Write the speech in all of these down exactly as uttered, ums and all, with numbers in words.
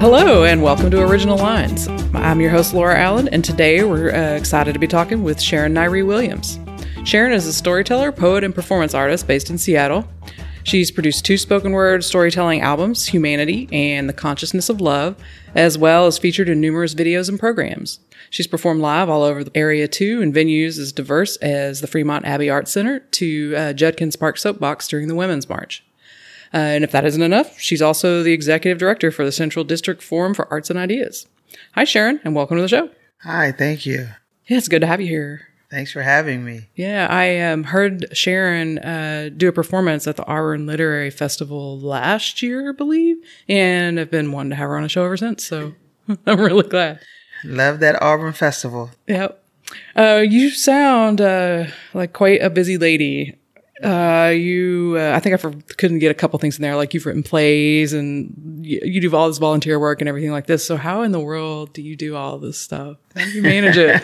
Hello and welcome to Original Lines. I'm your host Laura Allen, and today we're uh, excited to be talking with Sharon Nyree Williams. Sharon is a storyteller, poet, and performance artist based in Seattle. She's produced two spoken word storytelling albums, Humanity and The Consciousness of Love, as well as featured in numerous videos and programs. She's performed live all over the area too, in venues as diverse as the Fremont Abbey Arts Center to uh, Judkins Park Soapbox during the Women's March. Uh, and if that isn't enough, she's also the executive director for the Central District Forum for Arts and Ideas. Hi, Sharon, and welcome to the show. Hi, thank you. Yeah, it's good to have you here. Thanks for having me. Yeah, I um, heard Sharon uh, do a performance at the Auburn Literary Festival last year, I believe, and I've been wanting to have her on a show ever since, so I'm really glad. Love that Auburn Festival. Yep. Uh, you sound uh, like quite a busy lady. Uh, you, uh, I think I for, couldn't get a couple things in there, like you've written plays and you, you do all this volunteer work and everything like this. So how in the world do you do all this stuff? How do you manage it?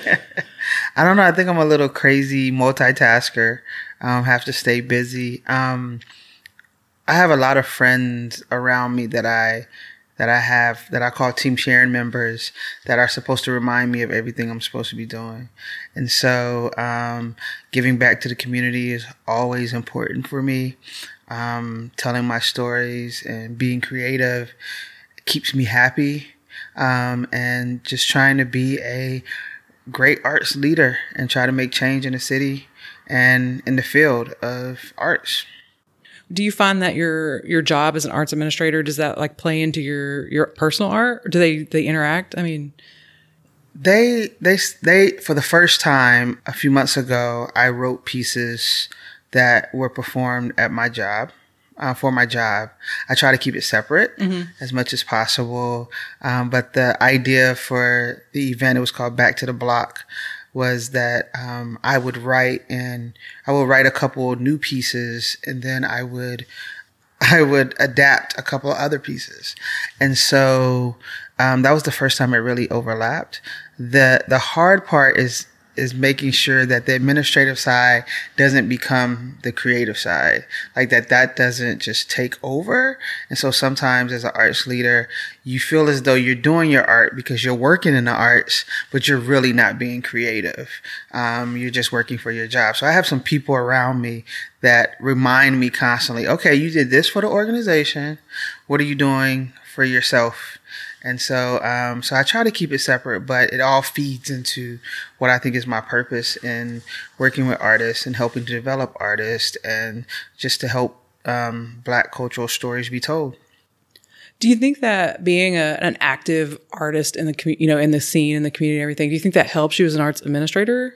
I don't know. I think I'm a little crazy multitasker. Um, have to stay busy. Um, I have a lot of friends around me that I, that I have, that I call Team Sharon members that are supposed to remind me of everything I'm supposed to be doing. And so, um, giving back to the community is always important for me. Um, telling my stories and being creative keeps me happy. Um, and just trying to be a great arts leader and try to make change in the city and in the field of arts. Do you find that your your job as an arts administrator, does that like play into your, your personal art? Or do they, they interact? I mean, they they they for the first time a few months ago, I wrote pieces that were performed at my job. Uh, for my job, I try to keep it separate mm-hmm. as much as possible. Um, but the idea for the event, it was called Back to the Block, was that um, I would write and I would write a couple of new pieces, and then I would I would adapt a couple of other pieces. And so um, that was the first time it really overlapped. The the hard part is is making sure that the administrative side doesn't become the creative side, like that that doesn't just take over. And so sometimes as an arts leader, you feel as though you're doing your art because you're working in the arts, but you're really not being creative. Um, you're just working for your job. So I have some people around me that remind me constantly, okay, you did this for the organization. What are you doing for yourself? And so, um, so I try to keep it separate, but it all feeds into what I think is my purpose in working with artists and helping to develop artists and just to help um, Black cultural stories be told. Do you think that being a, an active artist in the community, you know, in the scene, in the community and everything, do you think that helps you as an arts administrator?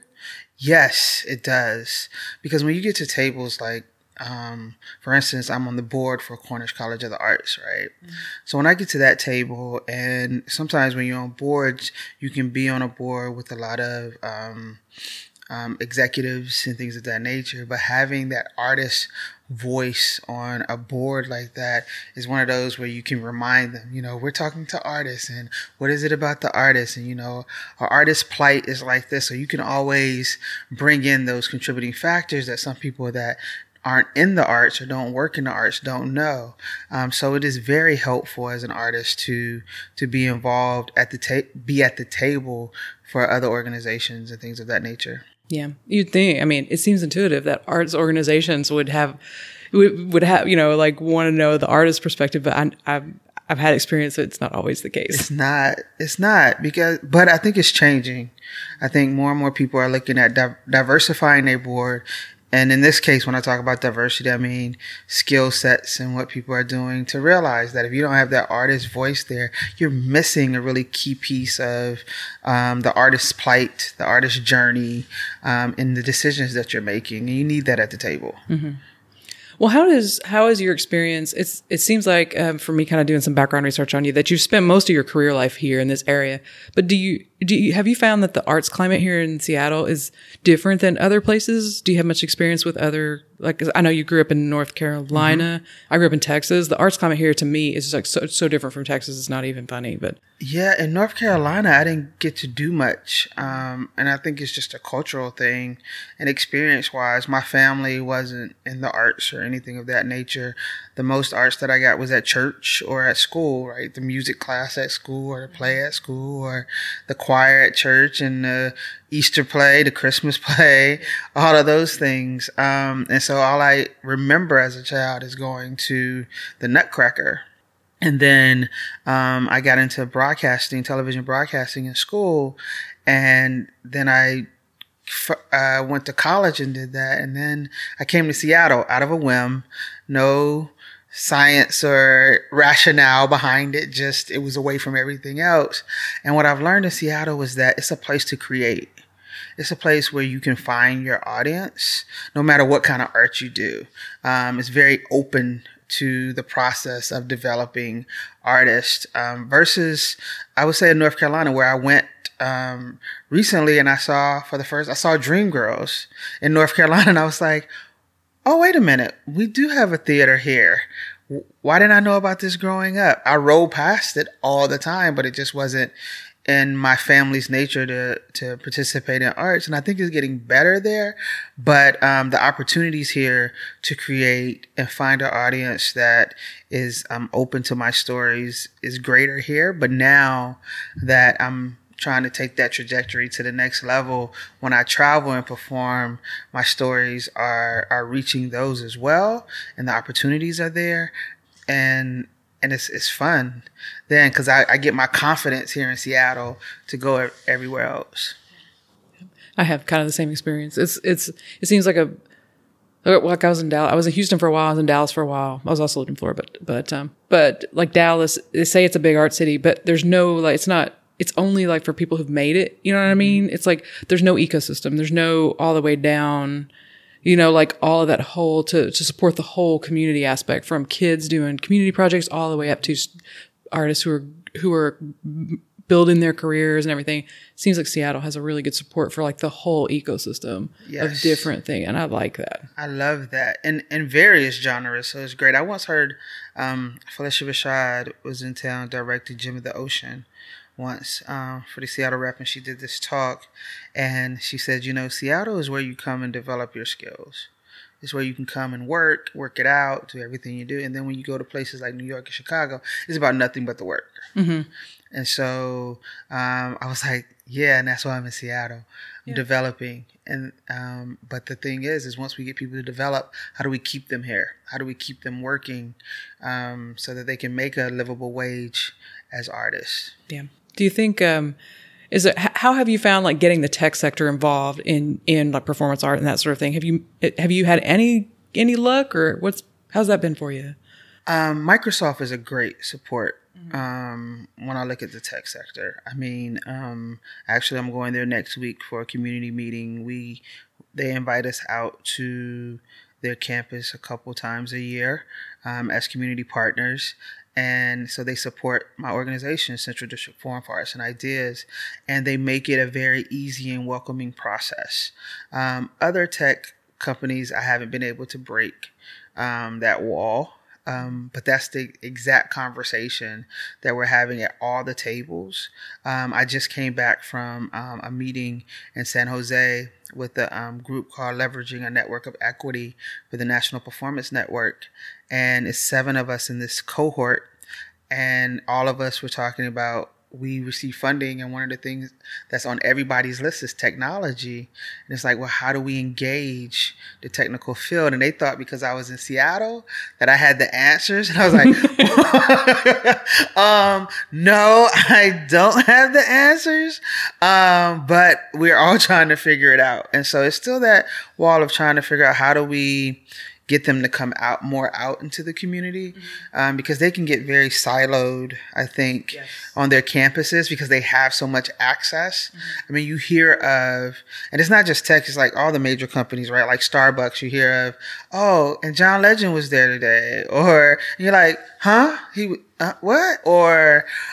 Yes, it does. Because when you get to tables like, Um, for instance, I'm on the board for Cornish College of the Arts, right? Mm-hmm. So when I get to that table, and sometimes when you're on boards, you can be on a board with a lot of um, um, executives and things of that nature, but having that artist voice on a board like that is one of those where you can remind them, you know, we're talking to artists and what is it about the artists? And, you know, our artist plight is like this. So you can always bring in those contributing factors that some people that aren't in the arts or don't work in the arts don't know. Um, so it is very helpful as an artist to to be involved at the ta- be at the table for other organizations and things of that nature. Yeah, you'd think. I mean, it seems intuitive that arts organizations would have would, would have you know like want to know the artist's perspective, but I, I've I've had experience that it's not always the case. It's not. It's not because, but I think it's changing. I think more and more people are looking at di- diversifying their board. And in this case, when I talk about diversity, I mean skill sets and what people are doing to realize that if you don't have that artist voice there, you're missing a really key piece of um, the artist's plight, the artist's journey, um, and the decisions that you're making. And you need that at the table. Mm-hmm. Well, how does how is your experience? It's it seems like um, for me, kind of doing some background research on you, that you've spent most of your career life here in this area. But do you do you, have you found that the arts climate here in Seattle is different than other places? Do you have much experience with other, like, I know you grew up in North Carolina. Mm-hmm. I grew up in Texas. The arts climate here to me is like so, so different from Texas. It's not even funny, but. Yeah, in North Carolina, I didn't get to do much. Um, and I think it's just a cultural thing. And experience-wise, my family wasn't in the arts or anything of that nature. The most arts that I got was at church or at school, right? The music class at school or the play at school or the choir at church and the Easter play, the Christmas play, all of those things. Um, and so all I remember as a child is going to the Nutcracker. And then um, I got into broadcasting, television broadcasting in school. And then I uh, went to college and did that. And then I came to Seattle out of a whim. No science or rationale behind it. Just it was away from everything else. And what I've learned in Seattle was that it's a place to create. It's a place where you can find your audience, no matter what kind of art you do. Um, it's very open to the process of developing artists um, versus, I would say, in North Carolina, where I went um, recently and I saw for the first, I saw Dreamgirls in North Carolina, and I was like, oh, wait a minute, we do have a theater here. Why didn't I know about this growing up? I rolled past it all the time, but it just wasn't in my family's nature to to participate in arts. And I think it's getting better there. But um, the opportunities here to create and find an audience that is um, open to my stories is greater here. But now that I'm trying to take that trajectory to the next level, when I travel and perform, my stories are are reaching those as well. And the opportunities are there. And And it's it's fun then because I, I get my confidence here in Seattle to go everywhere else. I have kind of the same experience. It's it's it seems like a like I was in Dallas. I was in Houston for a while. I was in Dallas for a while. I was also living in Florida, but but um but like Dallas, they say it's a big art city, but there's no like it's not. It's only like for people who've made it. You know what I mean? It's like there's no ecosystem. There's no all the way down. You know, like all of that whole to, to support the whole community aspect, from kids doing community projects all the way up to artists who are, who are building their careers and everything. Seems like Seattle has a really good support for like the whole ecosystem yes. of different things. And I like that. I love that. And in various genres. So it's great. I once heard, um, Phylicia Rashad was in town directing Gem of the Ocean once um, for the Seattle Rep, and she did this talk, and she said, you know, Seattle is where you come and develop your skills. It's where you can come and work, work it out, do everything you do. And then when you go to places like New York and Chicago, it's about nothing but the work. Mm-hmm. And so um, I was like, yeah, and that's why I'm in Seattle. I'm yeah. developing. And um, but the thing is, is once we get people to develop, how do we keep them here? How do we keep them working um, so that they can make a livable wage as artists? Yeah. Do you think, um, is it, how have you found like getting the tech sector involved in, in like performance art and that sort of thing? Have you, have you had any, any luck, or what's, how's that been for you? Um, Microsoft is a great support. Mm-hmm. Um, when I look at the tech sector, I mean, um, actually I'm going there next week for a community meeting. We, they invite us out to their campus a couple times a year, um, as community partners. And so they support my organization, Central District Forum for Arts and Ideas, and they make it a very easy and welcoming process. Um, other tech companies, I haven't been able to break um, that wall, um, but that's the exact conversation that we're having at all the tables. Um, I just came back from um, a meeting in San Jose with a um, group called Leveraging a Network of Equity for the National Performance Network. And it's seven of us in this cohort. And all of us were talking about, we receive funding. And one of the things that's on everybody's list is technology. And it's like, well, how do we engage the technical field? And they thought because I was in Seattle that I had the answers. And I was like, um, no, I don't have the answers. Um, but we're all trying to figure it out. And so it's still that wall of trying to figure out how do we get them to come out more out into the community, mm-hmm. um, because they can get very siloed, I think, yes. on their campuses because they have so much access. Mm-hmm. I mean, you hear of, and it's not just tech, it's like all the major companies, right? Like Starbucks, you hear of, oh, and John Legend was there today. Or you're like, huh? He, uh, what? Or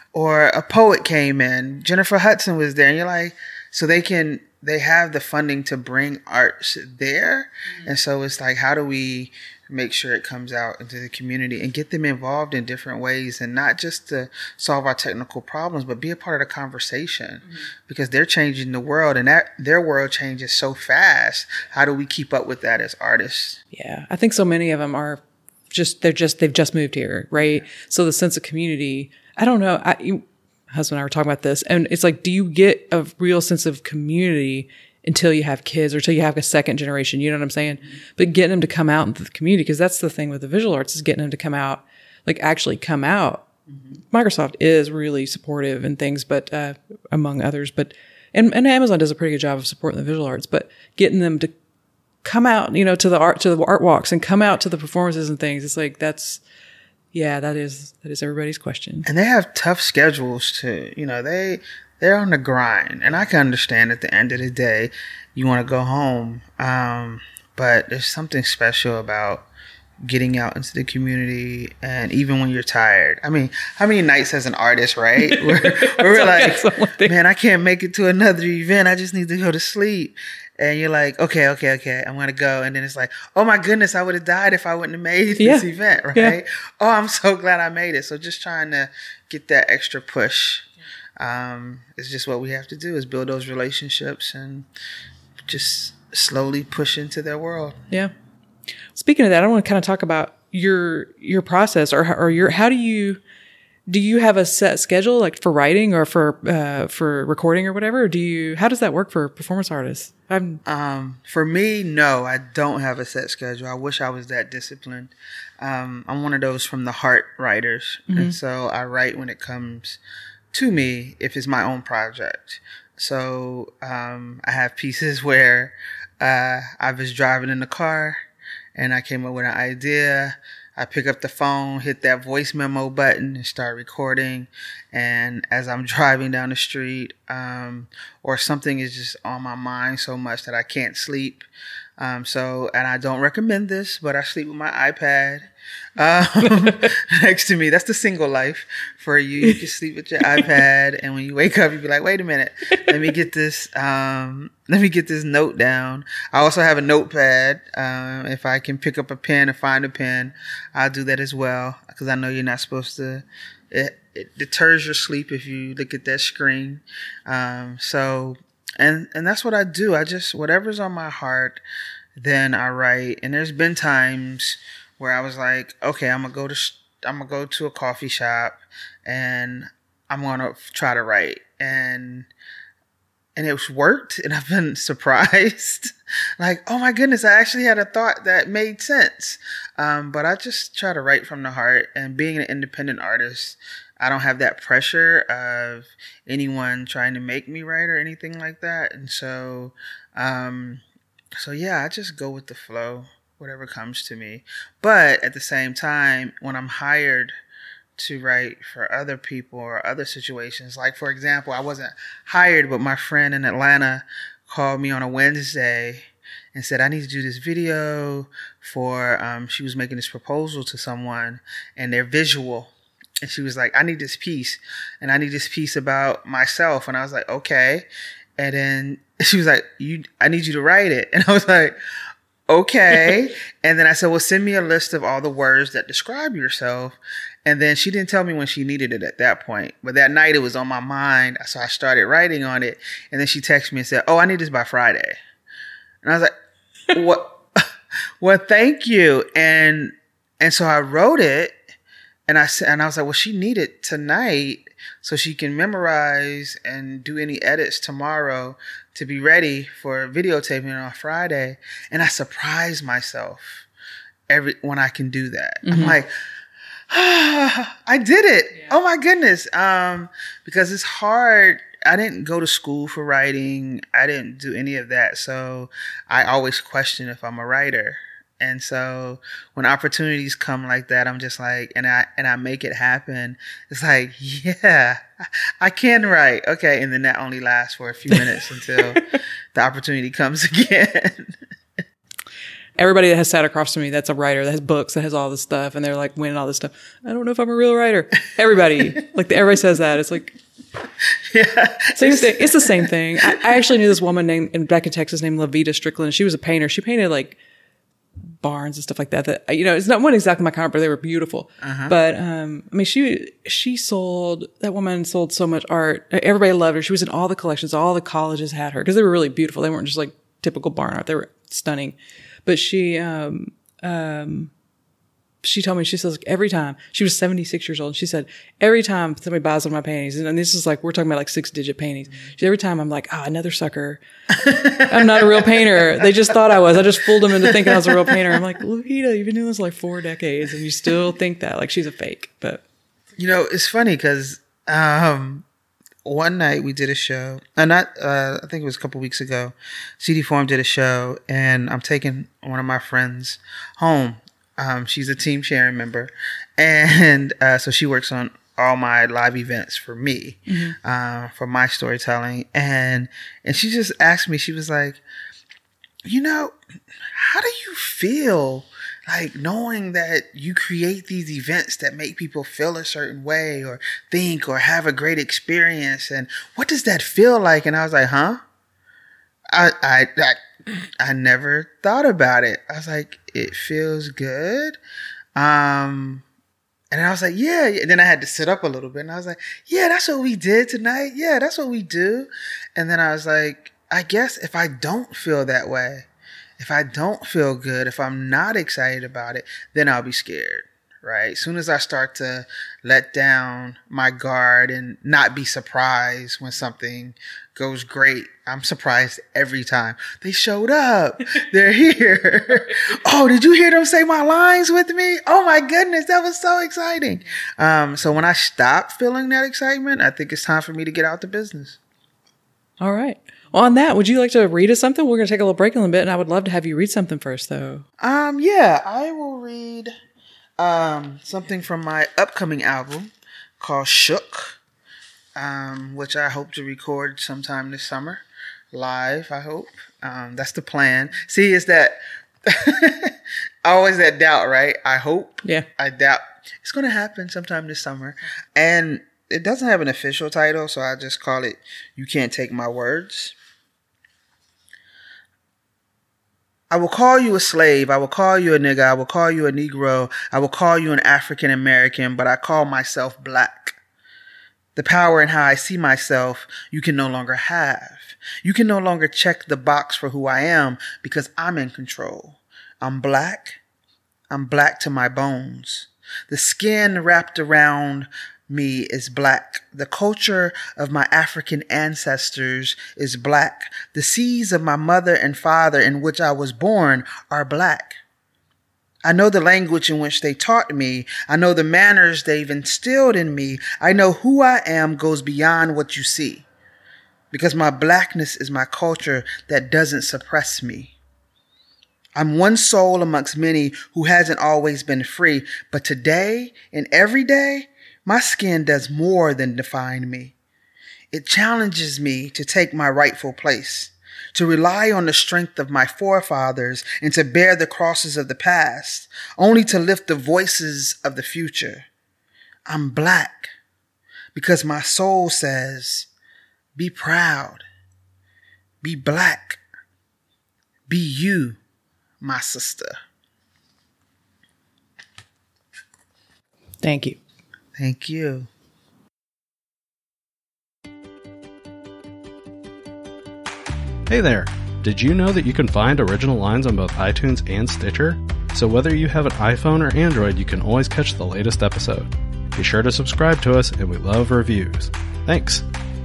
or a poet came in, Jennifer Hudson was there, and you're like, so they can, they have the funding to bring arts there. Mm-hmm. And so it's like, how do we make sure it comes out into the community and get them involved in different ways, and not just to solve our technical problems, but be a part of the conversation, mm-hmm. because they're changing the world, and that their world changes so fast. How do we keep up with that as artists? Yeah. I think so many of them are just, they're just, they've just moved here. Right. So the sense of community, I don't know. I, you, my husband and I were talking about this, and it's like, do you get a real sense of community until you have kids or until you have a second generation? You know what I'm saying? Mm-hmm. But getting them to come out into the community, because that's the thing with the visual arts, is getting them to come out, like actually come out. Mm-hmm. Microsoft is really supportive and things, but uh, among others, but and, and Amazon does a pretty good job of supporting the visual arts, but getting them to come out, you know, to the art, to the art walks and come out to the performances and things. It's like, that's, yeah, that is, that is everybody's question. And they have tough schedules too. You know, they, they're on the grind, and I can understand at the end of the day, you want to go home. Um, but there's something special about getting out into the community, and even when you're tired. I mean, how many nights as an artist, right? Where, where we're like, man, I can't make it to another event. I just need to go to sleep. And you're like, okay, okay, okay, I'm going to go. And then it's like, oh my goodness, I would have died if I wouldn't have made this yeah. event, right? Yeah. Oh, I'm so glad I made it. So just trying to get that extra push. Um, it's just what we have to do, is build those relationships and just slowly push into their world. Yeah. Speaking of that, I want to kind of talk about your your process, or or your how do you do you have a set schedule, like for writing or for uh, for recording or whatever? Or do you how does that work for performance artists? I'm um for me, no, I don't have a set schedule. I wish I was that disciplined. Um, I'm one of those from the heart writers, mm-hmm. and so I write when it comes to me, if it's my own project. So um, I have pieces where uh, I was driving in the car and I came up with an idea. I pick up the phone, hit that voice memo button, and start recording. And as I'm driving down the street, um, or something is just on my mind so much that I can't sleep. Um, so, and I don't recommend this, but I sleep with my iPad um, next to me. That's the single life for you. You can sleep with your iPad, and when you wake up, you be like, wait a minute, let me get this, um, let me get this note down. I also have a notepad. Um, if I can pick up a pen and find a pen, I'll do that as well, because I know you're not supposed to, it, it deters your sleep if you look at that screen. Um, so, And and that's what I do. I just, whatever's on my heart, then I write. And there's been times where I was like, okay, I'm gonna go to I'm gonna go to a coffee shop and I'm gonna try to write. And and it's worked, and I've been surprised. Like, oh my goodness, I actually had a thought that made sense. Um, but I just try to write from the heart. And being an independent artist, I don't have that pressure of anyone trying to make me write or anything like that. And so, um, so yeah, I just go with the flow, whatever comes to me. But at the same time, when I'm hired to write for other people or other situations, like for example, I wasn't hired, but my friend in Atlanta called me on a Wednesday and said, I need to do this video for, um, she was making this proposal to someone, and they're visual. And she was like, I need this piece, and I need this piece about myself. And I was like, okay. And then she was like, "You, I need you to write it." And I was like, okay. And then I said, well, send me a list of all the words that describe yourself. And then she didn't tell me when she needed it at that point. But that night it was on my mind. So I started writing on it. And then she texted me and said, oh, I need this by Friday. And I was like, what? Well, thank you. And, and so I wrote it. And I said, and I was like, well, she needed it tonight so she can memorize and do any edits tomorrow to be ready for videotaping on Friday. And I surprised myself every when I can do that. Mm-hmm. I'm like, ah, I did it. Yeah. Oh my goodness. Um, because it's hard. I didn't go to school for writing. I didn't do any of that. So I always question if I'm a writer. And so when opportunities come like that, I'm just like, and I, and I make it happen. It's like, yeah, I can write. Okay. And then that only lasts for a few minutes until the opportunity comes again. everybody that has sat across from me that's a writer, that has books, that has all this stuff, and they're like winning all this stuff. I don't know if I'm a real writer. Everybody, like everybody says that. It's like, yeah, same thing. It's the same thing. I, I actually knew this woman named in back in Texas named Levita Strickland. She was a painter. She painted like barns and stuff like that. That you know, it's not one exactly my kind, but they were beautiful. Uh-huh. But um, I mean, she she sold that woman sold so much art. Everybody loved her. She was in all the collections. All the colleges had her because they were really beautiful. They weren't just like typical barn art. They were stunning. But she um um. She told me, she says, every time, she was seventy-six years old, and she said, every time somebody buys one of my paintings, and this is like, we're talking about like six digit paintings. She, every time I'm like, ah, oh, another sucker. I'm not a real painter. They just thought I was. I just fooled them into thinking I was a real painter. I'm like, Lupita, you've been doing this like four decades, and you still think that. Like, she's a fake. But, you know, it's funny because um, one night we did a show, uh, not, uh, I think it was a couple weeks ago. C D Forum did a show, and I'm taking one of my friends home. Um, she's a Team Sharon member, and uh, so she works on all my live events for me, mm-hmm. uh, for my storytelling. And and she just asked me, she was like, you know, how do you feel like knowing that you create these events that make people feel a certain way or think or have a great experience? And what does that feel like? And I was like, huh? I, I, I I never thought about it. I was like, it feels good. Um, and I was like, yeah. And then I had to sit up a little bit and I was like, yeah, that's what we did tonight. Yeah, that's what we do. And then I was like, I guess if I don't feel that way, if I don't feel good, if I'm not excited about it, then I'll be scared. Right. As soon as I start to let down my guard and not be surprised when something goes great, I'm surprised every time. They showed up. They're here. Oh, did you hear them say my lines with me? Oh my goodness, that was so exciting. Um, so when I stop feeling that excitement, I think it's time for me to get out the business. All right. Well, on that, would you like to read us something? We're going to take a little break in a little bit, and I would love to have you read something first, though. Um, yeah, I will read Um, something from my upcoming album called Shook, um, which I hope to record sometime this summer, live, I hope. Um, that's the plan. See, it's that, always that doubt, right? I hope. Yeah. I doubt. It's going to happen sometime this summer. And it doesn't have an official title, so I just call it You Can't Take My Words. I will call you a slave. I will call you a nigga. I will call you a Negro. I will call you an African American, but I call myself black. The power in how I see myself, you can no longer have. You can no longer check the box for who I am because I'm in control. I'm black. I'm black to my bones. The skin wrapped around me is black. The culture of my African ancestors is black. The seeds of my mother and father in which I was born are black. I know the language in which they taught me. I know the manners they've instilled in me. I know who I am goes beyond what you see. Because my blackness is my culture that doesn't suppress me. I'm one soul amongst many who hasn't always been free. But today and every day, my skin does more than define me. It challenges me to take my rightful place, to rely on the strength of my forefathers and to bear the crosses of the past, only to lift the voices of the future. I'm black because my soul says, be proud, be black, be you, my sister. Thank you. Thank you. Hey there! Did you know that you can find Original Lines on both iTunes and Stitcher? So whether you have an iPhone or Android, you can always catch the latest episode. Be sure to subscribe to us, and we love reviews. Thanks!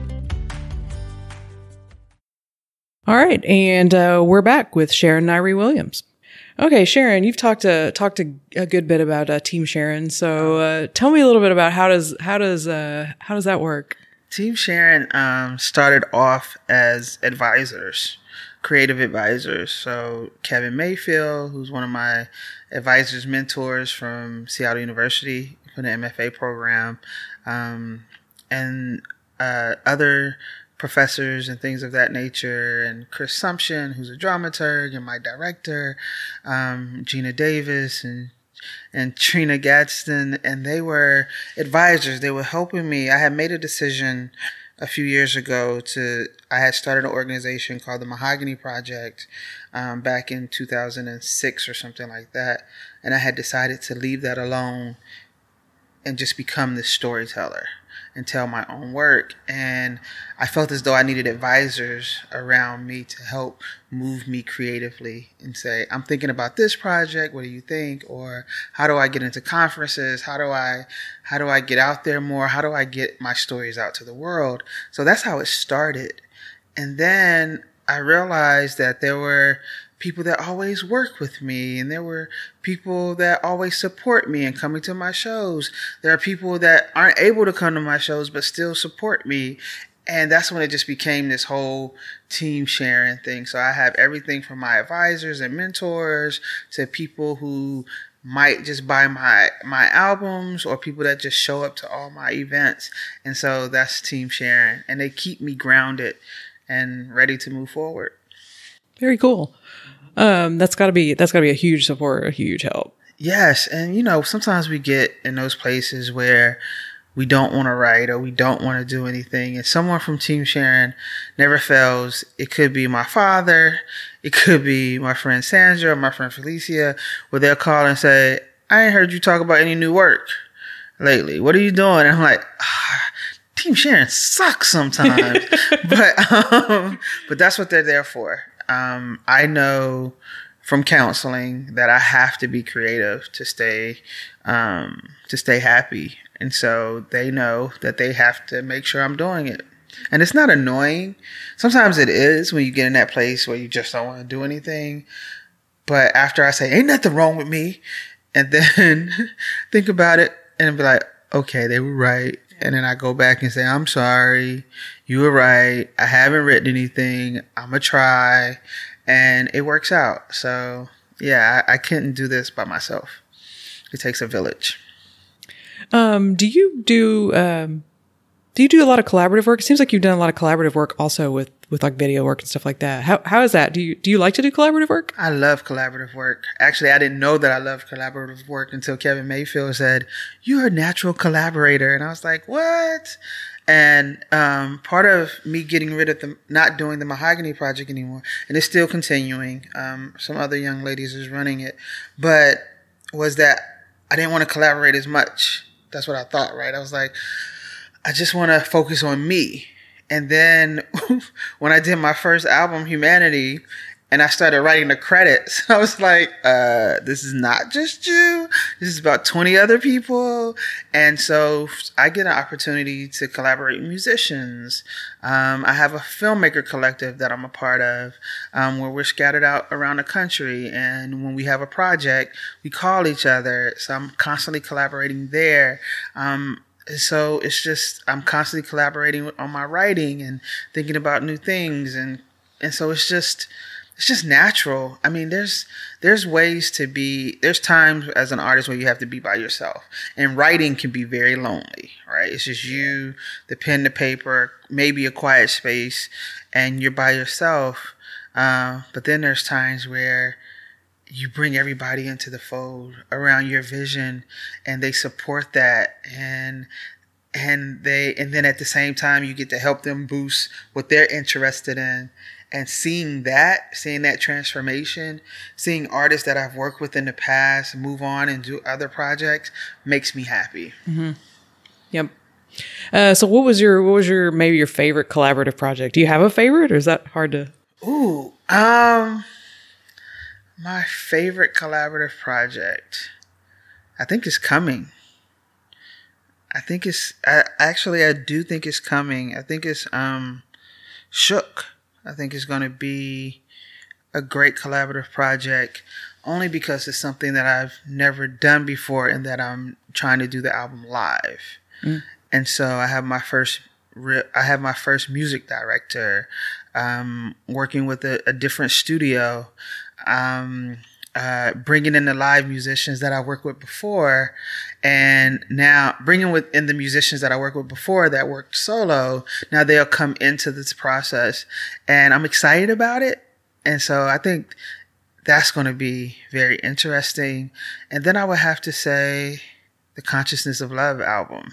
All right, and uh, we're back with Sharon Nyree Williams. Okay, Sharon, you've talked a talked a, a good bit about uh, Team Sharon. So uh, tell me a little bit about how does how does uh, how does that work? Team Sharon um, started off as advisors, creative advisors. So Kevin Mayfield, who's one of my advisors, mentors from Seattle University for the M F A program, um, and uh, other professors and things of that nature, and Chris Sumption, who's a dramaturg, and my director, um, Gina Davis, and and Trina Gadsden, and they were advisors. They were helping me. I had made a decision a few years ago to, I had started an organization called the Mahogany Project um, back in two thousand six or something like that. And I had decided to leave that alone and just become this storyteller and tell my own work. And I felt as though I needed advisors around me to help move me creatively and say, I'm thinking about this project. What do you think? Or how do I get into conferences? How do I, how do I get out there more? How do I get my stories out to the world? So that's how it started. And then I realized that there were people that always work with me, and there were people that always support me and coming to my shows. There are people that aren't able to come to my shows but still support me. And that's when it just became this whole team sharing thing. So I have everything from my advisors and mentors to people who might just buy my my albums, or people that just show up to all my events. And so that's team sharing, and they keep me grounded and ready to move forward. Very cool. Um, that's gotta be, that's gotta be a huge support, a huge help. Yes. And you know, sometimes we get in those places where we don't want to write or we don't want to do anything. And someone from Team Sharon never fails. It could be my father. It could be my friend Sandra or my friend Felicia, where they'll call and say, I ain't heard you talk about any new work lately. What are you doing? And I'm like, ah, Team Sharon sucks sometimes. but, um, but that's what they're there for. Um, I know from counseling that I have to be creative to stay, um, to stay happy. And so they know that they have to make sure I'm doing it. And it's not annoying. Sometimes it is when you get in that place where you just don't want to do anything. But after I say, ain't nothing wrong with me, and then think about it and be like, okay, they were right. And then I go back and say, I'm sorry. You were right. I haven't written anything. I'm going to try. And it works out. So, yeah, I, I couldn't do this by myself. It takes a village. Um, do you do, um, do you do a lot of collaborative work? It seems like you've done a lot of collaborative work also with, with like video work and stuff like that. How, how is that? Do you, do you like to do collaborative work? I love collaborative work. Actually, I didn't know that I loved collaborative work until Kevin Mayfield said, you're a natural collaborator. And I was like, what? And, um, part of me getting rid of the, not doing the Mahogany Project anymore, and it's still continuing. Um, some other young ladies is running it, but was that I didn't want to collaborate as much. That's what I thought, right? I was like, I just want to focus on me. And then when I did my first album, Humanity, and I started writing the credits, I was like, uh, this is not just you. This is about twenty other people. And so I get an opportunity to collaborate with musicians. Um, I have a filmmaker collective that I'm a part of, um, where we're scattered out around the country. And when we have a project, we call each other. So I'm constantly collaborating there. Um, So it's just, I'm constantly collaborating on my writing and thinking about new things. And, and so it's just, it's just natural. I mean, there's, there's ways to be, there's times as an artist where you have to be by yourself, and writing can be very lonely, right? It's just you, the pen, the paper, maybe a quiet space, and you're by yourself. Uh, but then there's times where you bring everybody into the fold around your vision, and they support that, and and they and then at the same time you get to help them boost what they're interested in. And seeing that, seeing that transformation, seeing artists that I've worked with in the past move on and do other projects makes me happy. Mm-hmm. Yep. Uh, so what was your what was your maybe your favorite collaborative project? Do you have a favorite, or is that hard to? Ooh, um. My favorite collaborative project, I think it's coming. I think it's, I, actually, I do think it's coming. I think it's um, Shook. I think it's going to be a great collaborative project, only because it's something that I've never done before, and that I'm trying to do the album live. Mm. And so I have my first, I have my first music director, um, working with a, a different studio. Um, uh, bringing in the live musicians that I worked with before, and now bringing with in the musicians that I worked with before that worked solo. Now they'll come into this process, and I'm excited about it. And so I think that's going to be very interesting. And then I would have to say the Consciousness of Love album.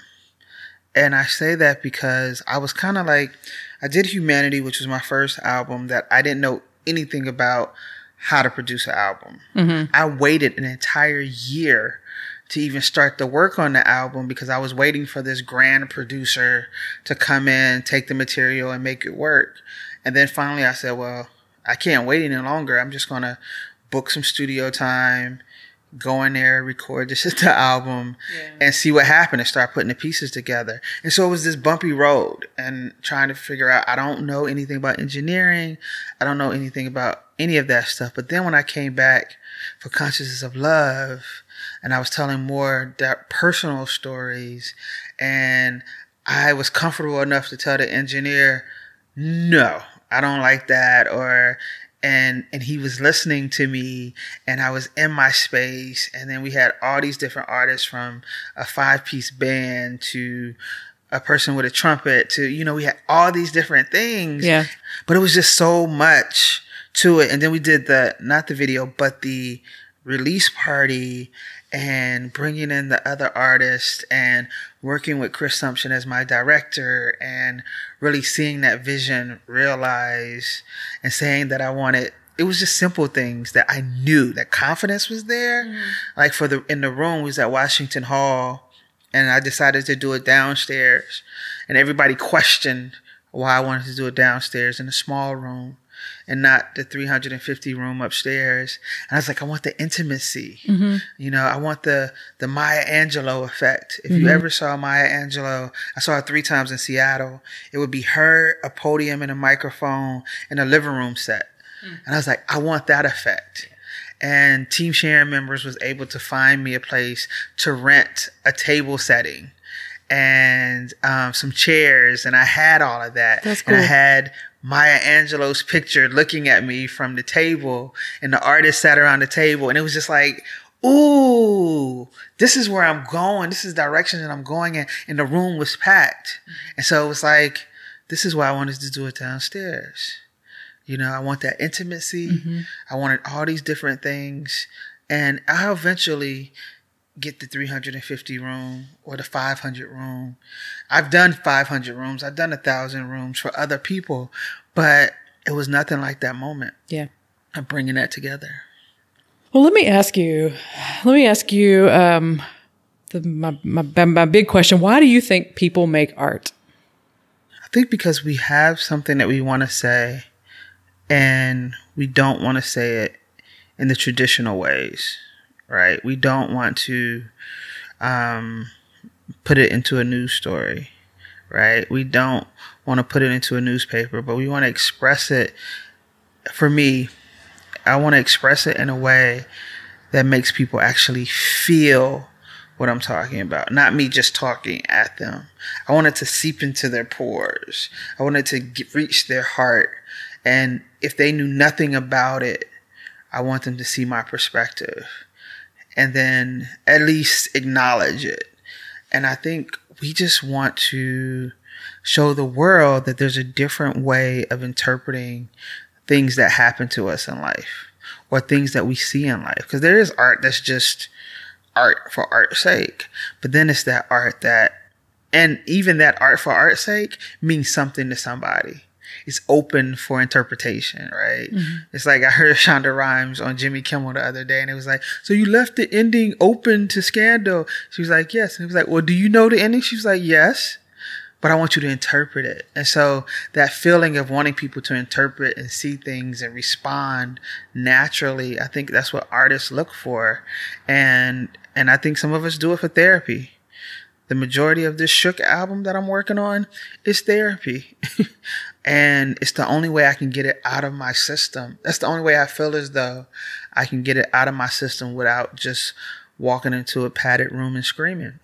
And I say that because I was kind of like, I did Humanity, which was my first album that I didn't know anything about how to produce an album. Mm-hmm. I waited an entire year to even start the work on the album because I was waiting for this grand producer to come in, take the material and make it work. And then finally I said, well, I can't wait any longer. I'm just going to book some studio time, go in there, record just the album, yeah. and see what happened and start putting the pieces together. And so it was this bumpy road and trying to figure out, I don't know anything about engineering. I don't know anything about any of that stuff. But then when I came back for Consciousness of Love and I was telling more that personal stories and I was comfortable enough to tell the engineer, no, I don't like that, or And and he was listening to me and I was in my space. And then we had all these different artists from a five piece band to a person with a trumpet to, you know, we had all these different things. Yeah. But it was just so much to it. And then we did the, not the video, but the release party and bringing in the other artists and working with Chris Sumption as my director and really seeing that vision realize and saying that I wanted, it was just simple things that I knew that confidence was there. Mm-hmm. Like for the, in the room, we was at Washington Hall and I decided to do it downstairs and everybody questioned why I wanted to do it downstairs in a small room and not the three hundred fifty room upstairs. And I was like, I want the intimacy. Mm-hmm. You know, I want the, the Maya Angelou effect. If mm-hmm. you ever saw Maya Angelou, I saw her three times in Seattle. It would be her, a podium and a microphone and a living room set. Mm-hmm. And I was like, I want that effect. And Team Sharon members was able to find me a place to rent a table setting and um, some chairs. And I had all of that. That's cool. And I had Maya Angelou's picture looking at me from the table and the artist sat around the table. And it was just like, ooh, this is where I'm going. This is the direction that I'm going in. And the room was packed. Mm-hmm. And so it was like, this is why I wanted to do it downstairs. You know, I want that intimacy. Mm-hmm. I wanted all these different things. And I'll eventually get the three hundred fifty room or the five hundred room. I've done five hundred rooms. I've done a thousand rooms for other people, but it was nothing like that moment. Yeah. I'm bringing that together. Well, let me ask you, let me ask you, um, the, my, my, my big question. Why do you think people make art? I think because we have something that we want to say and we don't want to say it in the traditional ways. Right? We don't want to um, put it into a news story, right? We don't want to put it into a newspaper, but we want to express it. For me, I want to express it in a way that makes people actually feel what I'm talking about, not me just talking at them. I want it to seep into their pores. I want it to get, reach their heart. And if they knew nothing about it, I want them to see my perspective. And then at least acknowledge it. And I think we just want to show the world that there's a different way of interpreting things that happen to us in life or things that we see in life. Because there is art that's just art for art's sake. But then it's that art that, and even that art for art's sake means something to somebody. It's open for interpretation, right? Mm-hmm. It's like I heard Shonda Rhimes on Jimmy Kimmel the other day, and it was like, so you left the ending open to scandal. She was like, yes. And it was like, well, do you know the ending? She was like, yes, but I want you to interpret it. And so that feeling of wanting people to interpret and see things and respond naturally, I think that's what artists look for. And and I think some of us do it for therapy. The majority of this Shook album that I'm working on is therapy. And it's the only way I can get it out of my system. That's the only way I feel as though I can get it out of my system without just walking into a padded room and screaming.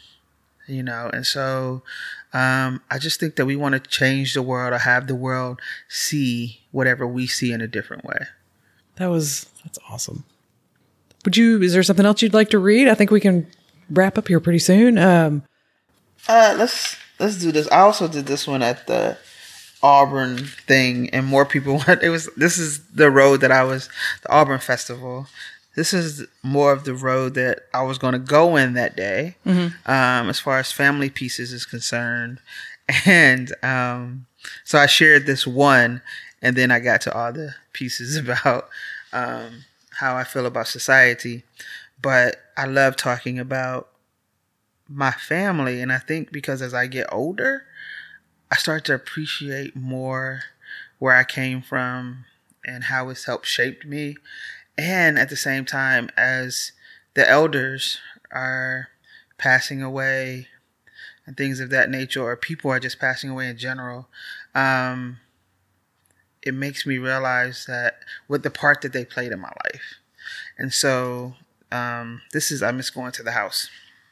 You know, and so um, I just think that we want to change the world or have the world see whatever we see in a different way. That was, that's awesome. would you, is there something else you'd like to read? I think we can wrap up here pretty soon. Um, uh, let's, let's do this. I also did this one at the Auburn thing, and more people went. It was, this is the road that I was, the Auburn Festival. This is more of the road that I was going to go in that day, mm-hmm. um, as far as Family Pieces is concerned. And um, so I shared this one, and then I got to all the pieces about um, how I feel about society. But I love talking about my family. And I think because as I get older, I start to appreciate more where I came from and how it's helped shape me. And at the same time, as the elders are passing away and things of that nature, or people are just passing away in general, um, it makes me realize that what the part that they played in my life. And so um, this is, I miss going to the house.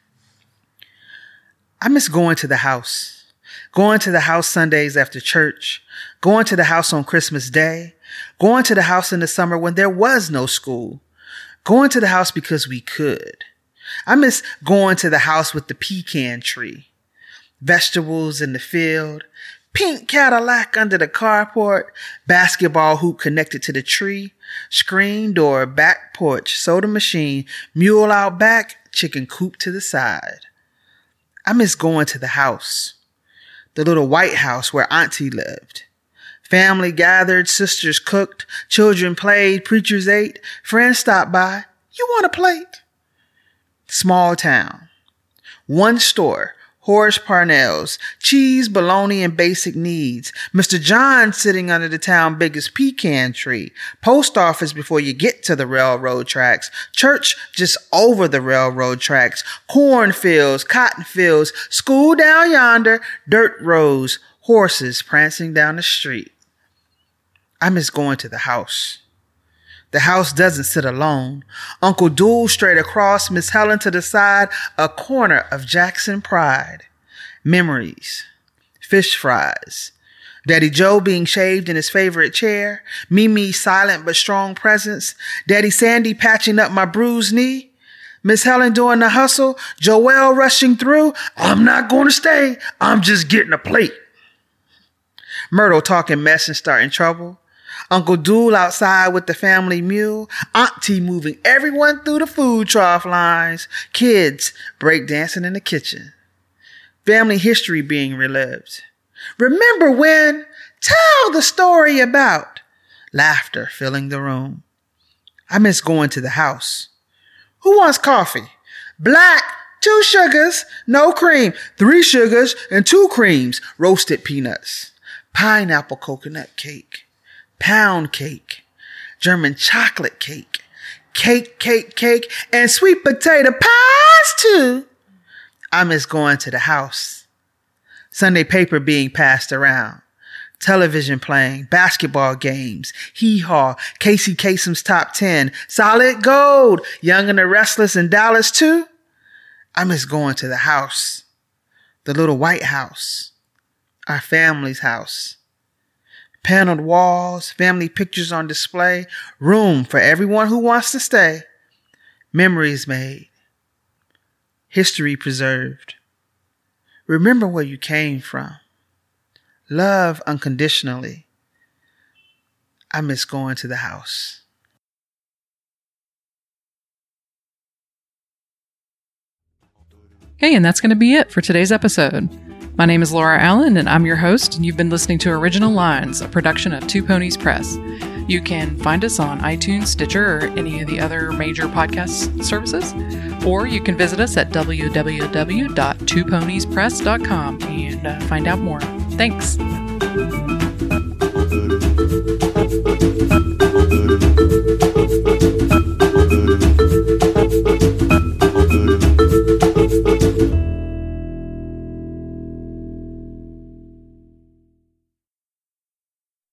I miss going to the house. Going to the house Sundays after church, going to the house on Christmas Day, going to the house in the summer when there was no school, going to the house because we could. I miss going to the house with the pecan tree, vegetables in the field, pink Cadillac under the carport, basketball hoop connected to the tree, screen door, back porch, soda machine, mule out back, chicken coop to the side. I miss going to the house. The little white house where Auntie lived. Family gathered, sisters cooked, children played, preachers ate, friends stopped by. You want a plate? Small town. One store, Horace Parnell's, cheese, bologna, and basic needs. Mister John sitting under the town biggest pecan tree. Post office before you get to the railroad tracks. Church just over the railroad tracks. Cornfields, cotton fields, school down yonder, dirt roads, horses prancing down the street. I miss going to the house. The house doesn't sit alone. Uncle Duel straight across, Miss Helen to the side, a corner of Jackson pride. Memories. Fish fries. Daddy Joe being shaved in his favorite chair. Mimi silent but strong presence. Daddy Sandy patching up my bruised knee. Miss Helen doing the hustle. Joelle rushing through. I'm not going to stay. I'm just getting a plate. Myrtle talking mess and starting trouble. Uncle Duel outside with the family mule. Auntie moving everyone through the food trough lines. Kids breakdancing in the kitchen. Family history being relived. Remember when? Tell the story about. Laughter filling the room. I miss going to the house. Who wants coffee? Black, two sugars, no cream, three sugars and two creams, roasted peanuts, pineapple coconut cake. Pound cake, German chocolate cake, cake, cake, cake, and sweet potato pies too. I miss going to the house. Sunday paper being passed around. Television playing, basketball games, hee-haw, Casey Kasem's top ten, solid gold, Young and the Restless in Dallas too. I miss going to the house. The little white house. Our family's house. Paneled walls, family pictures on display, room for everyone who wants to stay. Memories made. History preserved. Remember where you came from. Love unconditionally. I miss going to the house. Okay, and that's going to be it for today's episode. My name is Laura Allen, and I'm your host, and you've been listening to Original Lines, a production of Two Ponies Press. You can find us on iTunes, Stitcher, or any of the other major podcast services, or you can visit us at w w w dot two ponies press dot com and uh, find out more. Thanks.